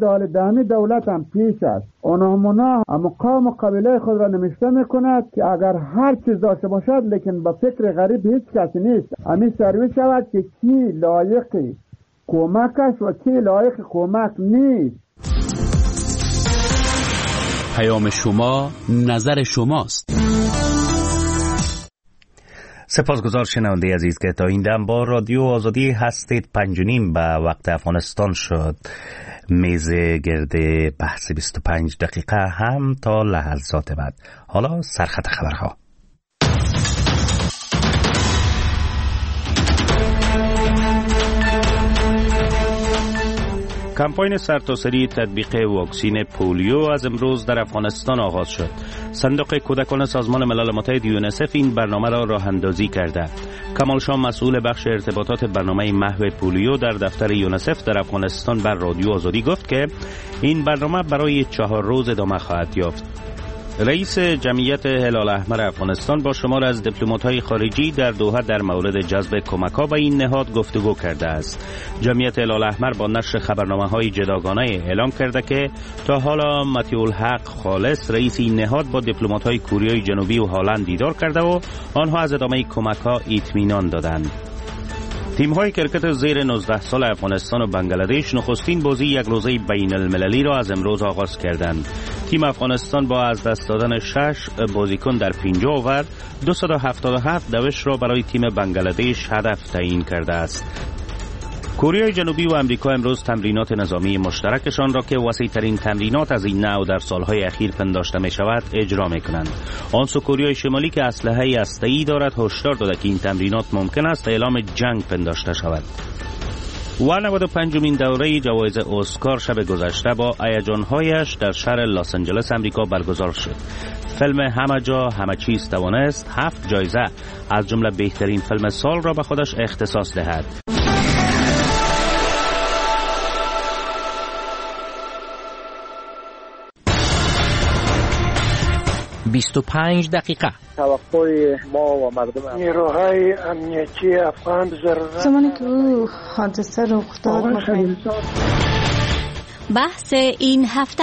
دال دهمی دولت هم پیش است. اونا مقام و قبیله خود را نمیشته میکند که اگر هر چیز داشته باشد لیکن با فکر غریب هیچ کسی نیست. همین سروی شود که کی لایق کمک است و کی لایق کمک نیست. پیام شما نظر شماست. سپاسگزار شنونده عزیز که تا این دم با رادیو آزادی هستید. 5:30 به وقت افغانستان شد. میز گرد بحث 25 دقیقه هم تا لحظات بعد. حالا سرخط خبرها. کمپاین سرتاسری تطبیق واکسین پولیو از امروز در افغانستان آغاز شد. صندوق کودکان سازمان ملل متحد یونیسف این برنامه را راه اندازی کرده. کمال شاه مسئول بخش ارتباطات برنامه محو پولیو در دفتر یونیسف در افغانستان بر رادیو آزادی گفت که این برنامه برای 4 روز ادامه خواهد یافت. رئیس جمعیت هلال احمر افغانستان با شمار از دیپلمات‌های خارجی در دوحه در مورد جذب کمک‌ها به این نهاد گفتگو کرده است. جمعیت هلال احمر با نشر خبرنامه‌های جداگانه اعلام کرده که تا حالا مطیع الحق خالص رئیس این نهاد با دیپلمات‌های کوریای جنوبی و هلند دیدار کرده و آنها از ادامه کمک‌ها اطمینان دادند. تیم‌های کرکت زیر 19 سال افغانستان و بنگلادش نخستین بازی یک روزه بین المللی را از امروز آغاز کردند. تیم افغانستان با از دست دادن 6 بازیکن در 50 اوور 277 دوش را برای تیم بنگلادش هدف تعیین کرده است. کره جنوبی و امریکا امروز تمرینات نظامی مشترکشان را که وسیع‌ترین تمرینات از این نوع در سالهای اخیر پنداشته می شود اجرا می کنند. آن سو کره شمالی که اسلحه هسته‌ای دارد هشدار داده که این تمرینات ممکن است اعلام جنگ پنداشته شود. و 95مین دوره جوایز اسکار شب گذشته با هیجان‌هایش در شهر لس آنجلس امریکا برگزار شد. فیلم همه جا همه چیز توانست 7 جایزه از جمله بهترین فیلم سال را به خودش اختصاص دهد. 25 دقیقه. توقع ما و مردم نیروهای امنیتی افغان زمانی که او حادثه رخ داد بحث این هفته.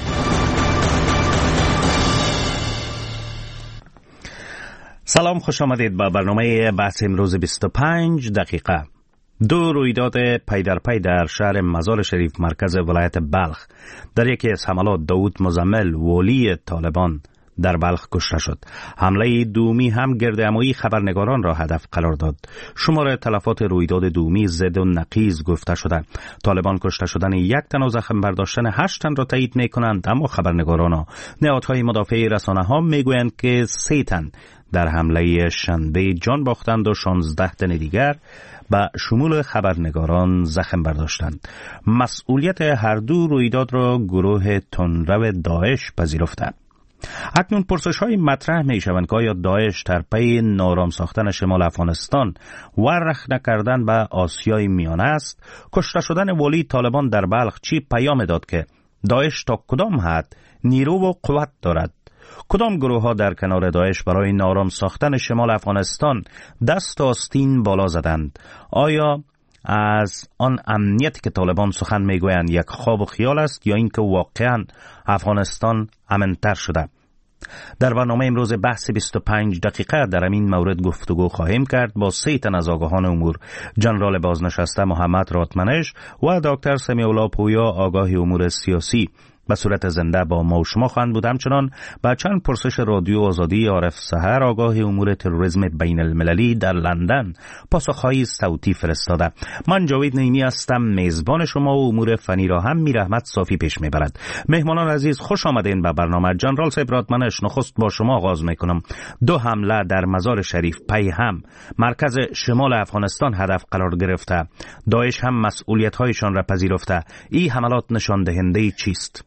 سلام، خوش آمدید به برنامه بحث امروز 25 دقیقه. 2 رویداد پی در پی در شهر مزار شریف مرکز ولایت بلخ. در یکی از حملات داود مزمل والی طالبان در بلخ کشته شد. حمله دومی هم گردهمایی خبرنگاران را هدف قرار داد. شمار تلفات رویداد دومی زد و نقیض گفته شده. طالبان کشته شدن 1 تن و زخم برداشتن 8 تن را تایید می کنند، اما خبرنگاران و نهادهای مدافع رسانه ها می گویند که 3 تن در حمله شنبه جان باختند و 16 تن دیگر به شمول خبرنگاران زخم برداشتند. مسئولیت هر دو رویداد را گروه تندرو داعش پذیرفته. اکنون پرسش‌های مطرح می‌شوند که آیا داعش در پی نارام ساختن شمال افغانستان و رخ نکردن به آسیای میانه است؟ کشته شدن والی طالبان در بلخ چی پیام داد که داعش تا کدام حد نیرو و قوت دارد؟ کدام گروه‌ها در کنار داعش برای نارام ساختن شمال افغانستان دست آستین بالا زدند؟ آیا از آن امنیتی که طالبان سخن میگویند یک خواب و خیال است یا اینکه واقعا افغانستان امن‌تر شده؟ در برنامه امروز بحث 25 دقیقه در این مورد گفتگو خواهیم کرد با 3 تن از آگاهان امور: جنرال بازنشسته محمد راتمنش و دکتر سمیع الله پویا آگاه امور سیاسی. به صورت زنده با ما و شما خواهند بود. همچنان با چند پرسش رادیو آزادی عارف سحر آگاه امور تروریسم بین المللی در لندن پاسخهای صوتی فرستاده. من جاوید نعیمی هستم، میزبان شما و امور فنی را هم میر احمد صافی پیش میبرد. مهمانان عزیز خوش آمدین به برنامه. جنرال صاحب راتمنش، نخست با شما آغاز میکنم. 2 حمله در مزار شریف پی هم مرکز شمال افغانستان هدف قرار گرفته. داعش هم مسئولیت هایشان را پذیرفته. این حملات نشان دهنده چیست؟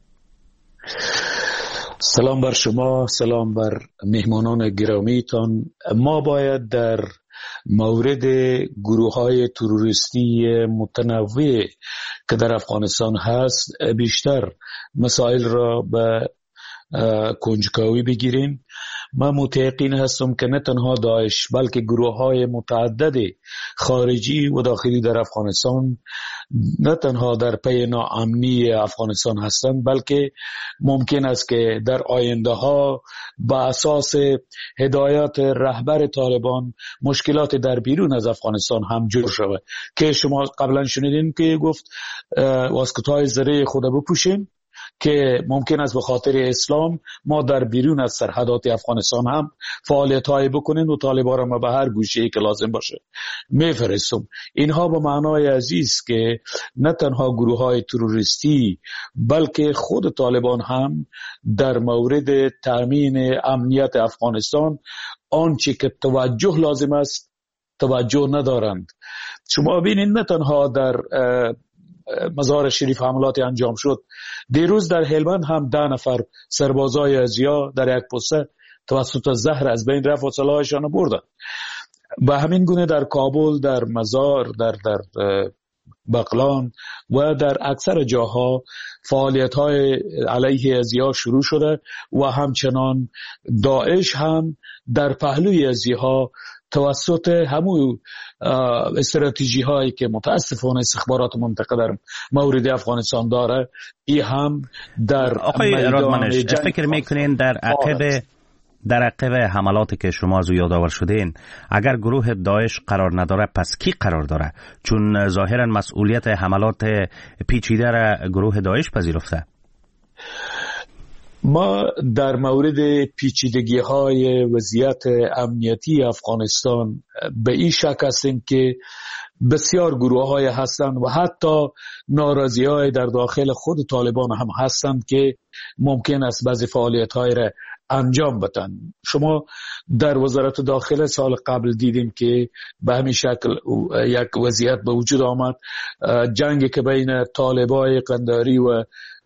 سلام بر شما، سلام بر مهمانان گرامیتان. ما باید در مورد گروه‌های تروریستی متنوع که در افغانستان هست بیشتر مسائل را به کنجکاوی بگیریم. من متيقن هستم که نه تنها داعش بلکه گروه های متعدد خارجی و داخلی در افغانستان نه تنها در پی ناامنی افغانستان هستند، بلکه ممکن است که در آینده ها با اساس هدایات رهبر طالبان مشکلات در بیرون از افغانستان هم جور شود که شما قبلا شنیدین که گفت واسکت‌های زره خود بپوشیم که ممکن است به خاطر اسلام ما در بیرون از سرحدات افغانستان هم فعالیت‌های بکنیم و طالبان را ما به هر گوشه‌ای که لازم باشه میفرستم. اینها به معنای عزیز که نه تنها گروه‌های تروریستی بلکه خود طالبان هم در مورد تامین امنیت افغانستان آنچه که توجه لازم است توجه ندارند. شما ببینید نه تنها در مزار شریف حملات انجام شد، دیروز در هلمند هم 10 نفر سربازای ازیا در یک پسته توسط زهر از بین رفت و سلاحشان بردند. و همین گونه در کابل، در مزار، در بغلان و در اکثر جاها فعالیت‌های علیه ازیا شروع شده و همچنان داعش هم در پهلوی ازیها توسط همون استراتژی هایی که متاسفانه استخبارات منطقه در مورد افغانستان داره، ای هم در آقای رادمنش فکر میکنین در عقب حملاتی که شما از او یادآور شدین اگر گروه داعش قرار نداره پس کی قرار داره؟ چون ظاهرا مسئولیت حملات پیچیده را گروه داعش پذیرفته. ما در مورد پیچیدگی های وضعیت امنیتی افغانستان به این شک هستیم که بسیار گروه های هستند و حتی ناراضی های در داخل خود طالبان هم هستند که ممکن است بعضی فعالیت های را انجام بدن. شما در وزارت داخله سال قبل دیدیم که به همین شکل یک وضعیت به وجود آمد، جنگی که بین طالبای قنداری و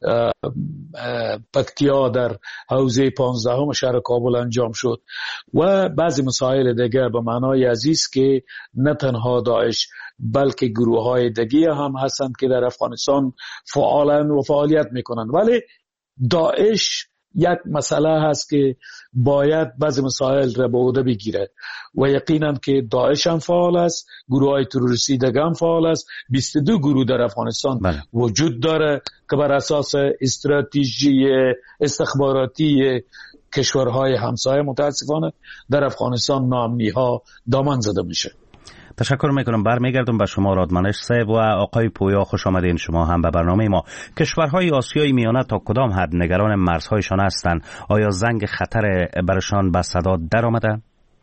پکتیا در حوزه 15 شهر کابل انجام شد و بعضی مسائل دیگر به معنای عزیز که نه تنها داعش بلکه گروه های دیگه هم هستند که در افغانستان فعالن و فعالیت میکنن. ولی داعش یک مسئله هست که باید بعضی مسائل را به عهده بگیره و یقینا که داعش هم فعال است، گروه های تروریستی دیگه هم فعال است. 22 گروه در افغانستان وجود داره که بر اساس استراتژی استخباراتی کشورهای همسایه متاسفانه در افغانستان ناامنی ها دامن زده میشه. تشکر میکنم. برمیگردم به شما رادمنش صاحب و آقای پویا، خوش آمدین شما هم به برنامه ما. کشورهای آسیای میانه تا کدام حد نگران مرزهایشان هستند؟ آیا زنگ خطر برشان به صدا در آمده؟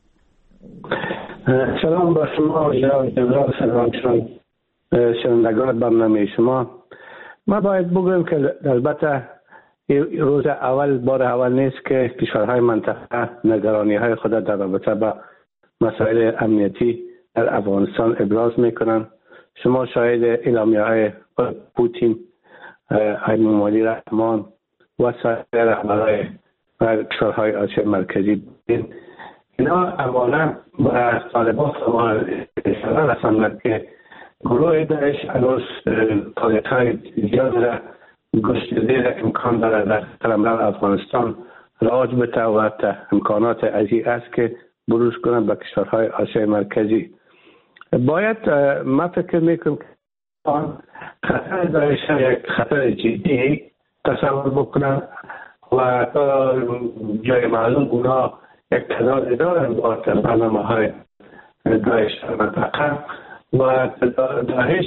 سلام با شما یا جناب سلامشان شنوندگان برنامه شما. ما باید بگویم که البته روز اول بار اول نیست که کشورهای منطقه نگرانی های خود در رابطه با مسائل امنیتی در افغانستان ابراز میکنن. شما شاهد اعلامیه های پوتین، ایمانوئل رحمان و سایر رهبرهای کشورهای آسیا مرکزی بودین. اینا اولا با طالبان اشاره رساندند که گروه داعش هنوز فعالیت‌های زیاد را گسترده امکان دارد در قلمرو افغانستان رواج بده و امکانات عزیز است که بروز کنند به کشورهای آسیا مرکزی. باید ما فکر میکنم که خطر داعش یک خطر جدی تصور بکنن و تا جای معلوم اونا یک تعداد دارن با برنامه های داعش در منطقه و داعش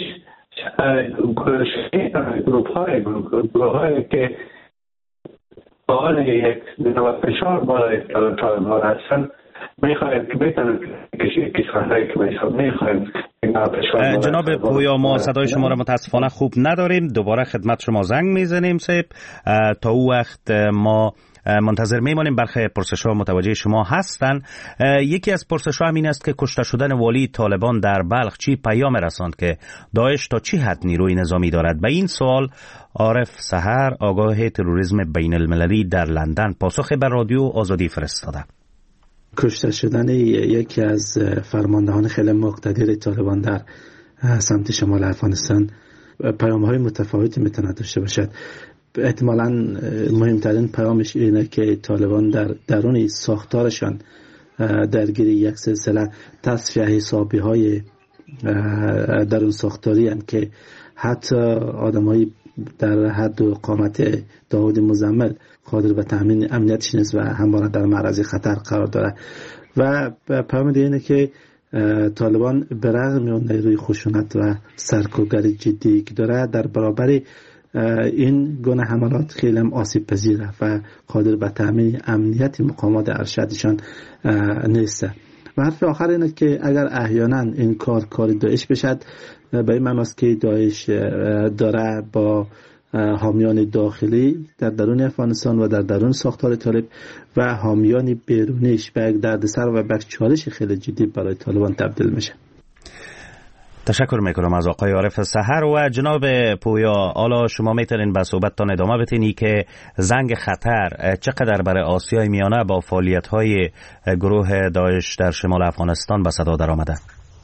گروه های که حال یک فشار بالای طالبان هستن میخواهیم که بتونن کشورهایی که میخواهیم. جناب پویا، ما صدای شما را متاسفانه خوب نداریم، دوباره خدمت شما زنگ میزنیم صاحب. تا او وقت ما منتظر میمانیم. برخی پرسش‌ها متوجه شما هستند. یکی از پرسش‌ها همین است که کشته شدن والی طالبان در بلخ چی پیام رساند که داعش تا چی حد نیروی نظامی دارد؟ به این سوال عارف سحر، آگاه تروریسم بین المللی در لندن، پاسخ به رادیو آزادی فرستاده. کشته شدن یکی از فرماندهان خیلی مقتدر طالبان در سمت شمال افغانستان پیام‌های متفاوتی میتونه داشته باشد. احتمالاً مهمترین پیامش اینه که طالبان در درون ساختارشان درگیر یک سلسله تصفیه حسابی های درون ساختاری هستند که حتی آدمایی در حد و قامت داود مزمل قادر به تامین امنیتش نیست و همواره در معرض خطر قرار داره. و پیام دیگه اینه که طالبان به رغم اون نیروی خشونت و سرکوبگری جدی که داره در برابر این گونه حملات خیلی هم آسیب پذیره و قادر به تامین امنیت مقامات ارشدشان نیست. و حرف آخر اینه که اگر احیانا این کار داعش بشد، به این معنی است که داعش داره با حامیان داخلی در درون افغانستان و در درون ساختار طالب و حامیان بیرونیش به یک دردسر و به یک چالش خیلی جدی برای طالبان تبدیل میشه. تشکر میکنم از آقای عارف سحر. و جناب پویا، حالا شما میتونین به صحبتتان ادامه بدین که زنگ خطر چقدر برای آسیای میانه با فعالیت‌های گروه داعش در شمال افغانستان به صدا در آمده؟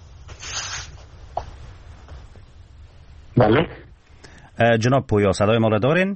بله جناب پویا صدای ما را دارین؟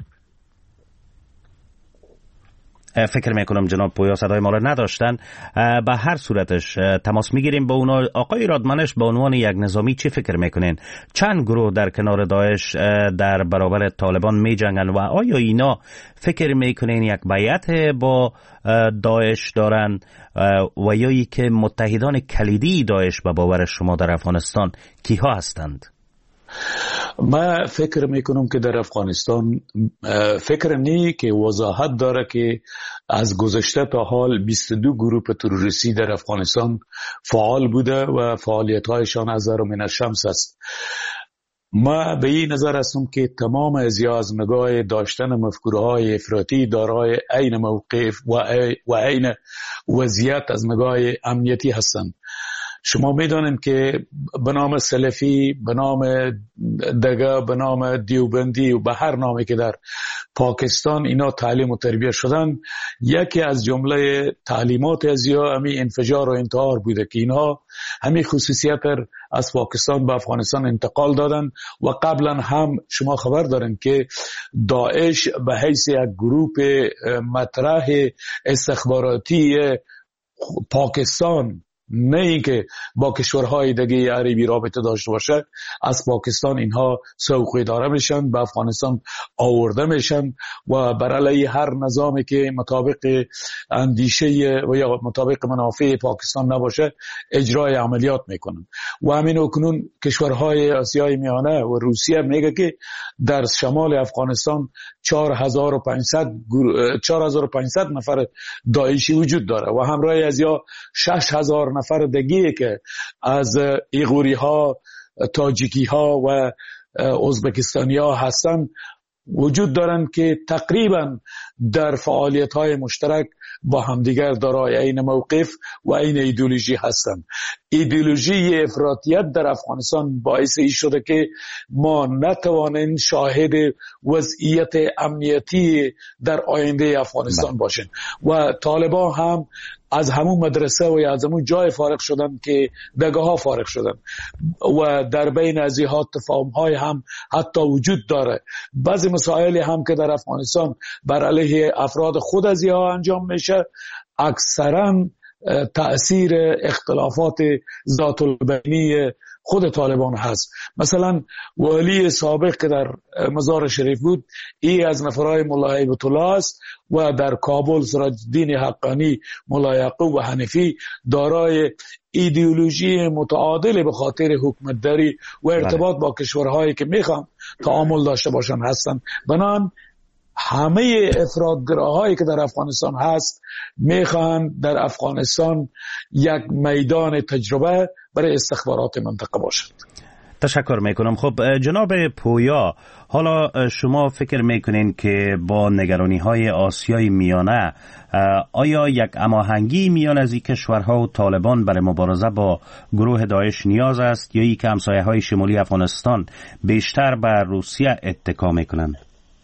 فکر میکنم جناب پویا صدای ما را نداشتن. به هر صورتش تماس میگیریم با اونا. آقای رادمنش به عنوان یک نظامی چی فکر میکنین؟ چند گروه در کنار داعش در برابر طالبان میجنگن و آیا اینا فکر میکنین یک بیعت با داعش دارن و یا ای که متحدان کلیدی داعش به باور شما در افغانستان کیها هستند؟ من فکر میکنم که در افغانستان فکر نی که وضاحت داره که از گذشته تا حال 22 گروه تروریستی در افغانستان فعال بوده و فعالیت‌هایشان از من الشمس است. ما به این نظر هستم که تمام از نگاه داشتن مفکورهای افراطی دارای عین موقف و عین وضعیت از نگاه امنیتی هستند. شما میدانید که به نام سلفی، به نام دگه، به نام دیوبندی و به هر نامی که در پاکستان اینا تعلیم و تربیت شدن، یکی از جمله تعلیمات ازیا همی انفجار و انتحار بوده که اینها همی خصوصیت از پاکستان به افغانستان انتقال دادن. و قبلا هم شما خبر دارن که داعش به حیث یک گروه مطرح استخباراتی پاکستان، نه اینکه با کشورهای دیگه عربی رابطه داشته باشه، از پاکستان اینها سوق اداره میشن، به افغانستان آورده میشن و بر علیه هر نظامی که مطابق اندیشه و یا مطابق منافع پاکستان نباشه اجرای عملیات میکنن. و همین اکنون کشورهای آسیای میانه و روسیه میگه که در شمال افغانستان 4500 نفر داعشی وجود داره و همراه از یا 6000 نفر دیگه که از ایغوری ها، تاجیکی ها و ازبکستانی ها هستن وجود دارن که تقریبا در فعالیت های مشترک با همدیگر دارای این موقف و این ایدئولوژی هستن. ایدئولوژی افراطیت در افغانستان باعث این شده که ما نتوانیم شاهد وضعیت امنیتی در آینده افغانستان باشیم و طالبان هم از همون مدرسه و از همون جای فارغ شدن که دگاه ها فارغ شدن و در بین از اینها تفاهم های هم حتی وجود داره. بعضی مسائلی هم که در افغانستان بر علیه افراد خود از اینها انجام میشه اکثرا تأثیر اختلافات ذات البینی خود طالبان هست. مثلا ولی سابق که در مزار شریف بود ای از نفرای ملا هیبت الله است و در کابل سراج الدین حقانی، ملا یعقوب و حنفی دارای ایدئولوژی متعادل به خاطر حکومتداری و ارتباط با کشورهایی که میخوان تعامل داشته باشن هستن. بنان همه افراطگراهایی که در افغانستان هست میخوان در افغانستان یک میدان تجربه برای استخبارات منطقه باشد. تشکر میکنم. خب جناب پویا، حالا شما فکر میکنین که با نگرانی های آسیای میانه آیا یک هماهنگی میان از این کشورها و طالبان برای مبارزه با گروه داعش نیاز است یا ای که همسایه های شمالی افغانستان بیشتر بر روسیه اتکا میکنند؟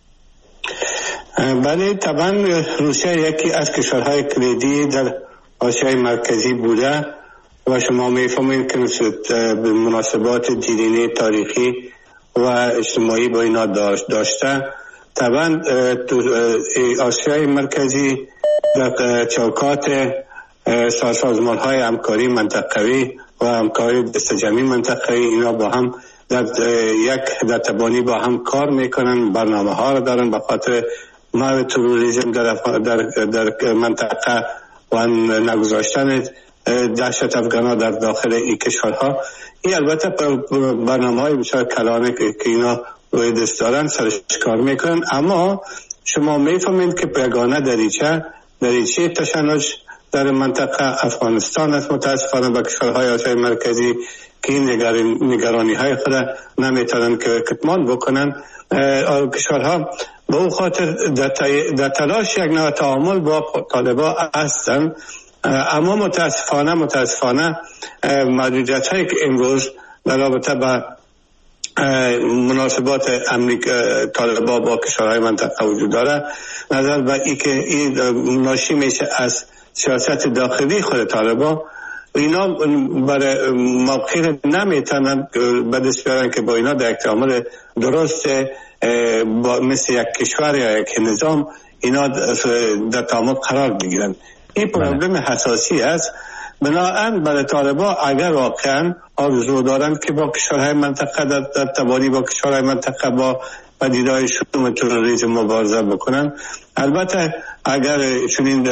بله، طبعا روسیه یکی از کشورهای کلیدی در آسیای مرکزی بوده و شما میفهمید که به مناسبات دینی، تاریخی و اجتماعی با اینا داشته طبعا تو آسیای مرکزی در چوکات سازمان های همکاری منطقوی و همکاری دستجمعی منطقوی اینا با هم در تبانی با هم کار میکنن، برنامه ها رو دارن به خاطر منع تروریسم در منطقه و نگذاشتن دهشت افغان‌ها در داخل این کشورها. این البته برنامه های بسیار کلانه که اینا روی دست دارن سرش کار میکنن، اما شما میفهمید که یگانه دریچه تشنج در منطقه افغانستان است. متاسفانه با کشورهای آسیای مرکزی که این نگرانی های خود نمیتونن که کتمان بکنن، کشورها به اون خاطر در تلاش یک نوع تعامل با طالبان هستن. اما متاسفانه محدودیت هایی که امروز در رابطه با مناسبات امنی طالبان با کشورهای منطقه وجود داره، نظر به ای که این ناشی میشه از سیاست داخلی خود طالبان. اینا برای موقع نمیتونن به دست بیارن که با اینا در یک تعامل درست مثل یک کشور یا یک نظام اینا در تعامل قرار بگیرن. این پروبلم حساسی است. بنابراین برای طالبان اگر واقعا آرزو دارند که با کشورهای منطقه در تبانی با کشورهای منطقه با پدیده‌های شوم تروریسم مبارزه بکنن، البته اگر چنین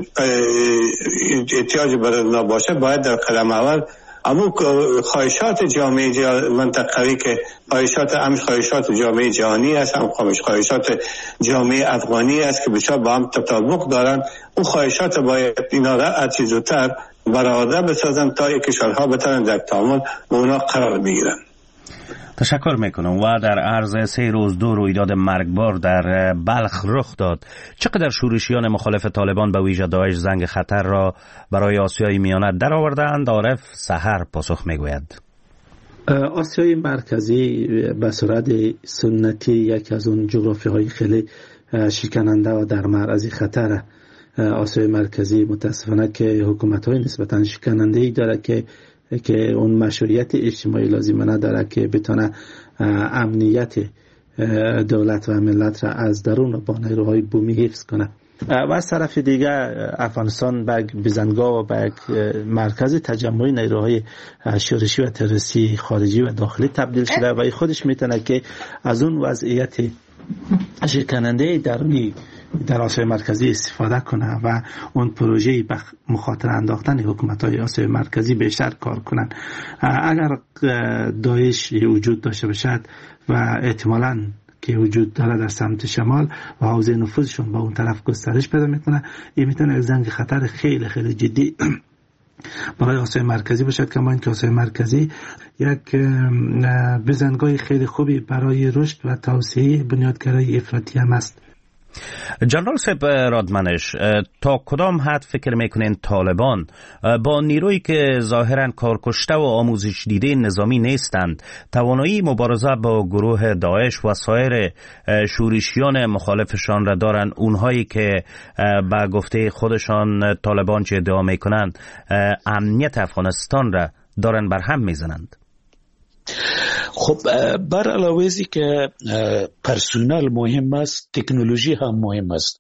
احتیاج برای نباشه باید در قدم اول اما خواهشات جامعه منطقه‌ای که خواهشات جامعه جهانی است، هم خواهشات جامعه افغانی است که بسیار با هم تطابق دارن، اون خواهشات باید اینا را از زودتر برآورده بسازن تا این کشورها بتونن در تعامل با اونا قرار بگیرن. تشکر میکنم. و در عرض 3 روز 2 رویداد مرگبار در بلخ رخ داد. چقدر شورشیان مخالف طالبان به ویژه داعش زنگ خطر را برای آسیای میانه درآوردند؟ عارف سحر پاسخ میگوید. آسیای مرکزی به صورت سنتی یکی از اون جغرافیاهای خیلی شکننده و در معرض خطر. آسیای مرکزی متاسفانه که حکومت‌های نسبتاً شکننده‌ای داره که اون مشروعیت اجتماعی لازم نداره که بتونه امنیت دولت و ملت را از درون با نیروهای بومی حفظ کنه. و از طرف دیگه افغانستان به بزنگاه و به مرکز تجمع نیروهای شورشی و تروریستی خارجی و داخلی تبدیل شده و خودش میتونه که از اون وضعیت شکننده درونی در آسیای مرکزی استفاده کنه و اون پروژه‌ای به مخاطره انداختن حکومت‌های آسیای مرکزی بیشتر کار کنن. اگر داعش وجود داشته باشد و احتمالاً که وجود داره در سمت شمال و حوزه نفوذشون با اون طرف گسترش پیدا میکنه، این میتونه زنگ خطر خیلی خیلی جدی برای آسیای مرکزی باشد. کما اینکه آسیای مرکزی یک بزنگاه خیلی خوبی برای رشد و توسعه بنیادگرای افراطی هم است. جنرال صاحب رادمنش، تا کدام حد فکر میکنین طالبان با نیرویی که ظاهرا کارکشته و آموزش دیده نظامی نیستند توانایی مبارزه با گروه داعش و سایر شورشیان مخالفشان را دارند، اونهایی که به گفته خودشان طالبان چه ادعا میکنند امنیت افغانستان را دارن برهم میزنند؟ خب بر علاوه ازی که پرسونل مهم است، تکنولوژی هم مهم است.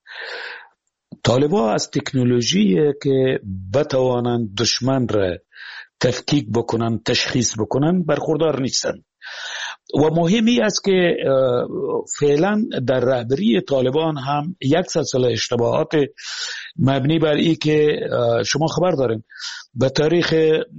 طالبان از تکنولوژی که بتوانند دشمن را تفکیک بکنن، تشخیص بکنن برخوردار نیستند. و مهمی است که فعلا در رهبری طالبان هم یک سلسله اشتباهات مبنی بر این که شما خبر دارین به تاریخ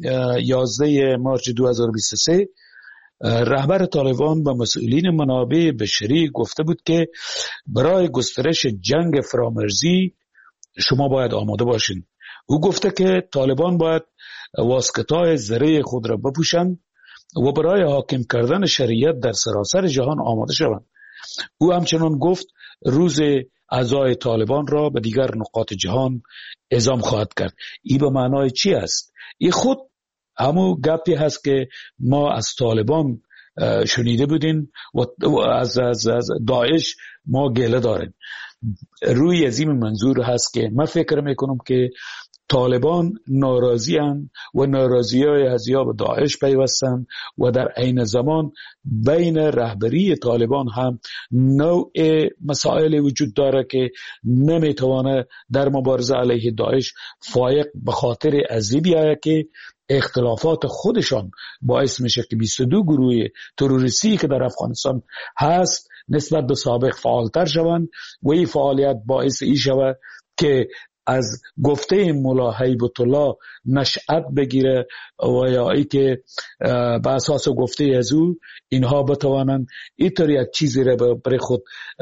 11 مارچ 2023 رهبر طالبان با مسئولین منابع بشری گفته بود که برای گسترش جنگ فرامرزی شما باید آماده باشین. او گفته که طالبان باید واسکتای زره خود را بپوشند و برای حاکم کردن شریعت در سراسر جهان آماده شوند. او همچنان گفت روز عزای طالبان را به دیگر نقاط جهان اعزام خواهد کرد. این به معنای چی است؟ این خود همون گپی هست که ما از طالبان شنیده بودیم و از داعش ما گله داریم. روی از این منظور هست که من فکر میکنم که طالبان ناراضی هستند و ناراضی های هزیا به داعش پیوستند و در عین زمان بین رهبری طالبان هم نوع مسائل وجود داره که نمیتوانه در مبارزه علیه داعش فایق به خاطر ازی بیاید که اختلافات خودشان باعث میشه که 22 گروه تروریستی که در افغانستان هست نسبت به سابق فعالتر شوند و این فعالیت باعث ای شود که از گفته مولا هیبت الله نشأت بگیره و یا ای که به اساس گفته از او اینها بتوانند اینطور یک چیزی را برای خود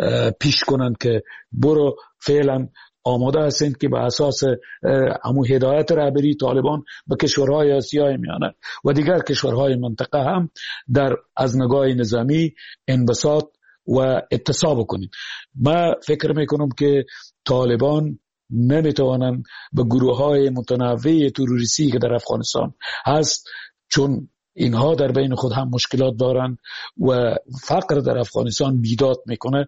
پیش کنند که برو فعلا آماده هستند که به اساس همون هدایت رهبری طالبان به کشورهای آسیای میانه و دیگر کشورهای منطقه هم در از نگاه نظامی انبساط و اتساع بکنید. من فکر میکنم که طالبان نمیتوانند به گروه های متنوع تروریستی که در افغانستان هست، چون اینها در بین خود هم مشکلات دارند و فقر در افغانستان بیداد میکنه.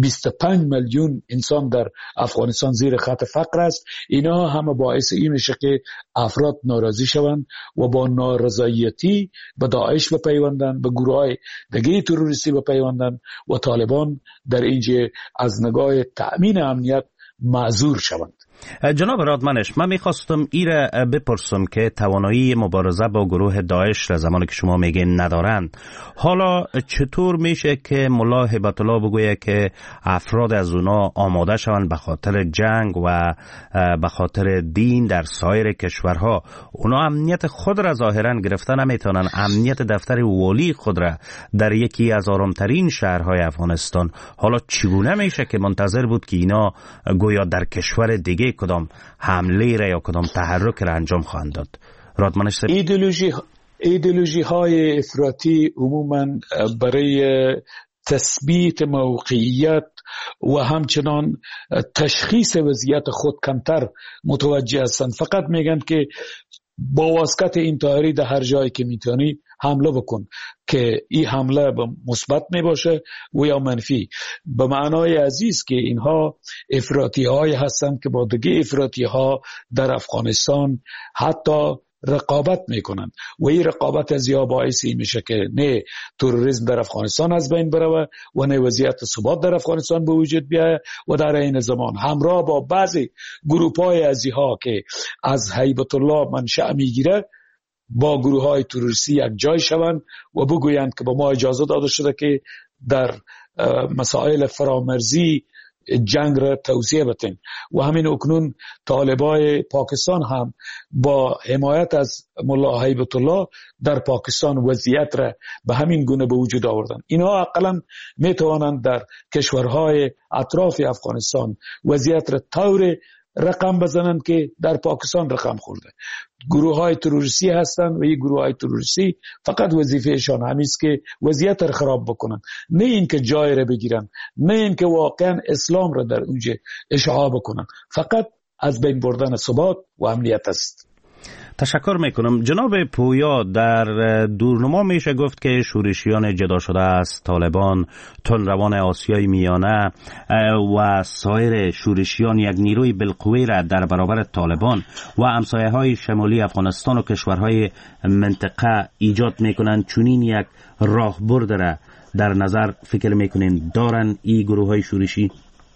25 میلیون انسان در افغانستان زیر خط فقر است. اینا همه باعث این میشه که افراد ناراضی شوند و با نارضایتی به داعش بپیوندند، به گروه های دیگه تروریستی بپیوندند و طالبان در اینجا از نگاه تأمین امنیت معذور شوند. جناب رادمنش، من میخواستم ایره بپرسم که توانایی مبارزه با گروه داعش را زمانی که شما میگین ندارند، حالا چطور میشه که ملا هیبت الله بگویه که افراد از اونا آماده شوند به خاطر جنگ و به خاطر دین در سایر کشورها؟ اونا امنیت خود را ظاهرا گرفته نمیتونن، امنیت دفتر والی خود را در یکی از آرامترین شهرهای افغانستان. حالا چگونه میشه که منتظر بود که اینا گویا در کشور دیگه کدام حمله را یا کدام تحرک را انجام خواهند داد؟ رادمنش ایدئولوژی های افراطی عموما برای تثبیت موقعیت و همچنان تشخیص وضعیت خود کمتر متوجه هستند. فقط میگن که با واسطه انتحاری در هر جایی که میتونی حمله بکن، که این حمله مثبت می باشه و یا منفی. به معنای عزیز که اینها افراطی های هستند که با دیگه افراطی ها در افغانستان حتی رقابت میکنن و این رقابت از یا باعثی میشه که نه تروریسم در افغانستان از بین بره و نه وضعیت ثبات در افغانستان به وجود بیاید و در این زمان همراه با بعضی گروپ‌های ازیها که از هیبت الله منشأ میگیره با گروه های تروریستی یک جای شوند و بگویند که به ما اجازه داده شده که در مسائل فرامرزی جنگ را توسعه بدیم. و همین اکنون طالبای پاکستان هم با حمایت از ملا هیبت الله در پاکستان وضعیت را به همین گونه به وجود آوردن. اینها اقلا می توانند در کشورهای اطراف افغانستان وضعیت را طور رقم بزنند که در پاکستان رقم خورده. گروه های تروریستی هستند و این گروه های تروریستی فقط وظیفهشان همیست که وضعیت را خراب بکنن، نه اینکه جای را بگیرن، نه اینکه واقعا اسلام را در اونجا اشاعه بکنن. فقط از بین بردن ثبات و امنیت است. تشکر میکنم. جناب پویا، در دورنما میشه گفت که شورشیان جدا شده از طالبان، تندروان آسیای میانه و سایر شورشیان یک نیروی بالقوه را در برابر طالبان و همسایه های شمالی افغانستان و کشورهای منطقه ایجاد میکنند. چنین یک راهبرد را در نظر فکر میکنین دارن این گروه های شورشی؟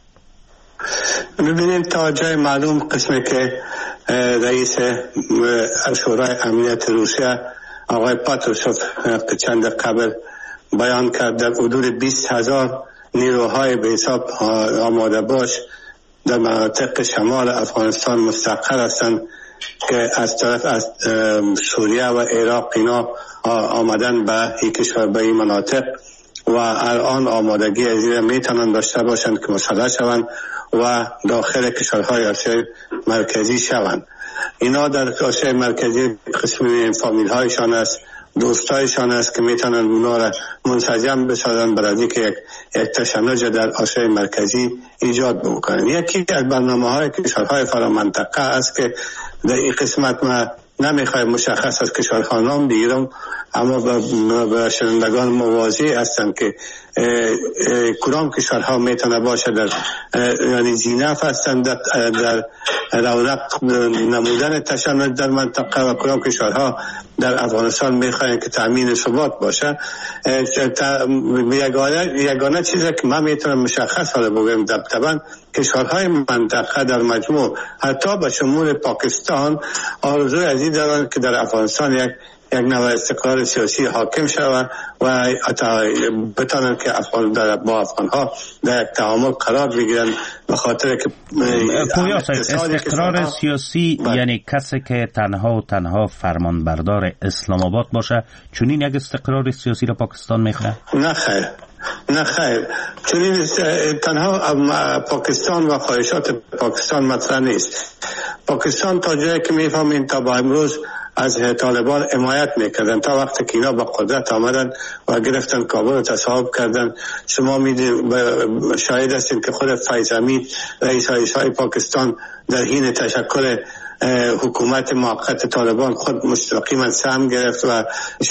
ببینید تا جای معلوم قسمی که رئیس شورای امنیت روسیه آقای پاتروشوف چند قبل بیان کرد در حدود 20,000 نیروهای به حساب آماده باش در مناطق شمال افغانستان مستقر هستند که از طرف از سوریه و عراق اینا آمدن به این کشور، به این مناطق و الان آمادگی از این میتونن داشته باشند که مسلح شوند و داخل کشورهای آسیای مرکزی شوند. اینا در آسیای مرکزی قسمی فامیل هایشان است، دوستایشان است که میتونن اونا را منسجم بسازن برای که یک تشنج در آسیای مرکزی ایجاد بکنن. یکی از برنامه های کشورهای فرامنطقه است که در این قسمت ما نمیخوایم مشخص از کشورها نام بگیرم، اما به شنوندگان مواضع هستم که کدام کشورها میتونه باشه در یعنی زینف هستند در رونق نمودن تشنج در منطقه و کدام کشورها در افغانستان میخواین که تامین ثبات باشه. یگانه چیزی که من میتونم مشخص حالا بگم طبعا کشورهای منطقه در مجموع حتی به شمول پاکستان آرزوی از این دارند که در افغانستان یک نوع استقرار سیاسی حاکم شود و بتانن که با افغانها در یک تعامل قرار بگیرن، به خاطر که استقرار سیاسی یعنی کسی که تنها فرمانبردار اسلام آباد باشه، چون این یک استقرار سیاسی را پاکستان میخواه؟ نه خیر، چون تنها پاکستان و خواهشات پاکستان مطرح نیست. پاکستان تا جایی که میفهمین تا با امروز از طالبان حمایت میکردن تا وقتی که اینا به قدرت آمدن و گرفتن کابل رو تصاحب کردن. شما میدید شاهد هستین که خود فیض حمید رئیس های پاکستان در حین تشکل حکومت موقت طالبان خود مستقیما سهم گرفت و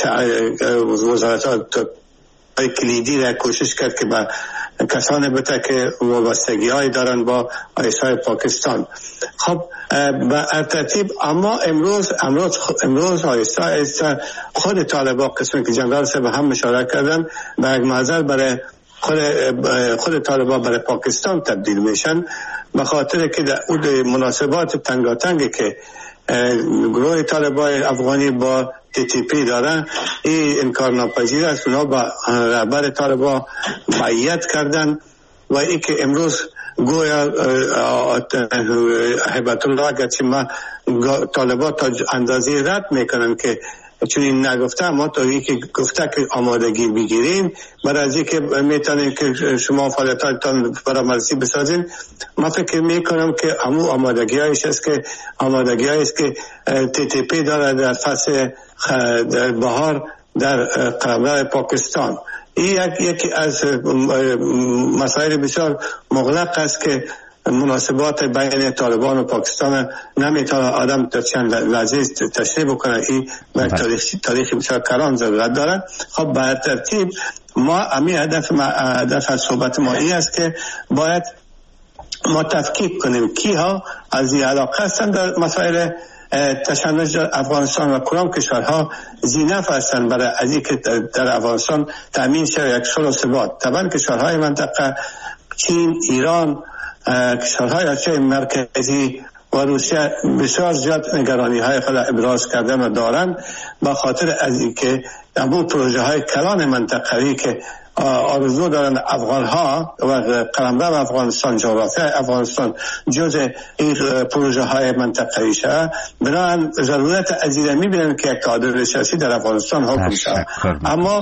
وزارت کلیدی را کوشش کرد که با کسانی بته که وابستگی های دارن با رئیسای پاکستان. خب به ترتیب اما امروز آیسته خود طالبان قسمی که جنرال صاحب هم مشارکت کردن به یک محضر برای خود طالبان برای پاکستان تبدیل میشن، به خاطر که در مناسبات تنگاتنگی که گروه طالبان افغانی با TTP دارن این انکار ناپذیر است. اونا با رهبر طالبان بیعت کردن و ای که امروز گویا هیبت الله اگرچه ما طالبان تا اندازه رد میکنن که چون این نگفته، اما تا این که گفته که آمادگی بگیرین برای از این که میتونین که شما فعالیتاتان برآمدی بسازین. من فکر میکنم که همون آمادگی هایش است که TTP داره در فصل در بهار در قلمرو پاکستان. این یکی از مسائل بسیار مغلق است که مناسبات بین طالبان و پاکستان نمیتونه آدم در چند لحظه تشریح بکنه. این تاریخی بسیار کلان ضرورت داره. خب به ترتیب ما هدف از صحبت ما این است که باید ما تفکیک کنیم کیها از این علاقه هستند در مسائل تشنج در افغانستان و کدام کشورها زینف هستند برای از اینکه در افغانستان تامین شود یک صلح و ثبات. طبعا کشورهای منطقه چین، ایران، کشورهای آسیای مرکزی و روسیه بسیار زیاد نگرانی های خود ابراز کردن و دارند، به خاطر از اینکه همون پروژه های کلان منطقه‌ای که آرزو دارن افغانها و قلمرو افغانستان، جغرافی افغانستان جزء این پروژه های منطقه‌ای شد، بنابراین ضرورت از این می‌بینن که یک تعادل سیاسی در افغانستان حاکم شود. اما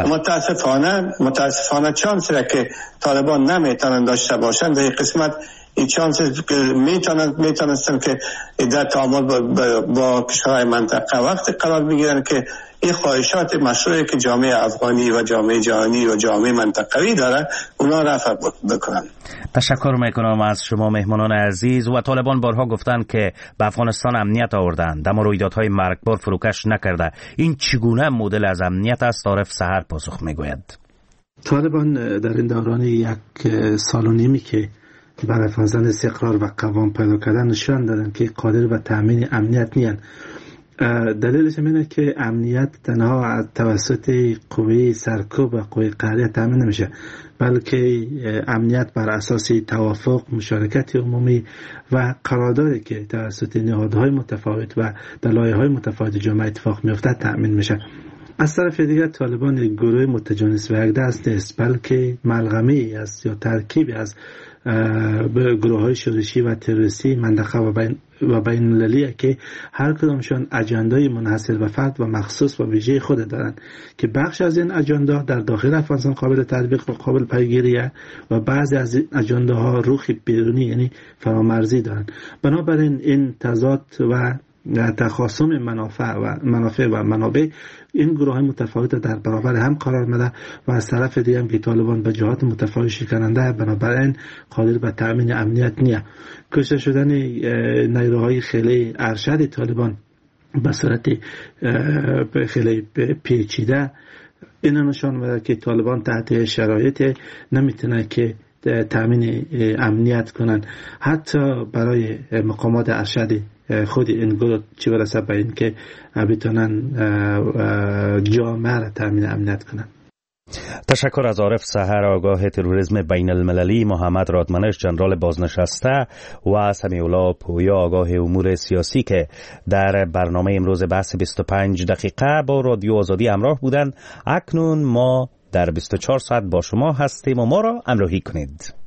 متاسفانه چانسی را که طالبان نمیتونن داشته باشند در این قسمت، این چانس میتونستن که در تعامل با کشورهای منطقه وقتی قرار بگیرن که این خواهشات مشروعی که جامعه افغانی و جامعه جهانی و جامعه منطقوی داره اونا رفع بکنن. تشکر میکنم از شما مهمانان عزیز. و طالبان بارها گفتن که به افغانستان امنیت آوردند اما رویدادهای مرگبار فروکش نکرده. این چگونه مدل از امنیت است؟ عارف سحر پاسخ میگوید. طالبان در این دوران 1 سال و نیمی که برای افغانستان استقرار و قوام پیدا کردن نشان دادن که قادر به تامین امنیت نیست. دلیلش اینه که امنیت تنها از توسط قوه سرکوب و قوه قهریه تامین نمیشه، بلکه امنیت بر اساس توافق، مشارکت عمومی و قراردادی که توسط نهادهای متفاوت و در لایه‌های متفاوت جامعه اتفاق میفته تامین میشه. از طرف دیگر طالبان گروه متجانس و یکدست نیست، بلکه ملغمه‌ای است یا ترکیبی از گروه‌های شورشی و تروریستی منطقه و بین المللی که هر کدامشان اجندای منحصر به فرد و مخصوص و ویژه خود دارند که بخش از این اجندا در داخل افغانستان قابل تطبیق و قابل پیگیریه و بعضی از این اجنداها روح بیرونی یعنی فرامرزی دارند. بنابراین این تضاد و تخاصم منافع و منابع این گروه متفاوت در برابر هم قرار میده و از طرف دیگه هم که طالبان به جهات متفاوت شکننده بنابراین قادر به تامین امنیت نیست. کشته شدن نیروهای خیلی ارشد طالبان به صورت خیلی پیچیده. این نشان میده که طالبان تحت شرایط نمیتونه که تامین امنیت کنن، حتی برای مقامات ارشد خود این گروه، چه برسه به این که بتونن جامعه را تامین امنیت کنن. تشکر از عارف سحر، آگاه تروریسم بین المللی، محمد رادمنش، جنرال بازنشسته، و سمیعالله پویا، آگاه امور سیاسی، که در برنامه امروز بحث 25 دقیقه با رادیو آزادی همراه بودند. اکنون ما در 24 ساعت با شما هستیم و ما را همراهی کنید.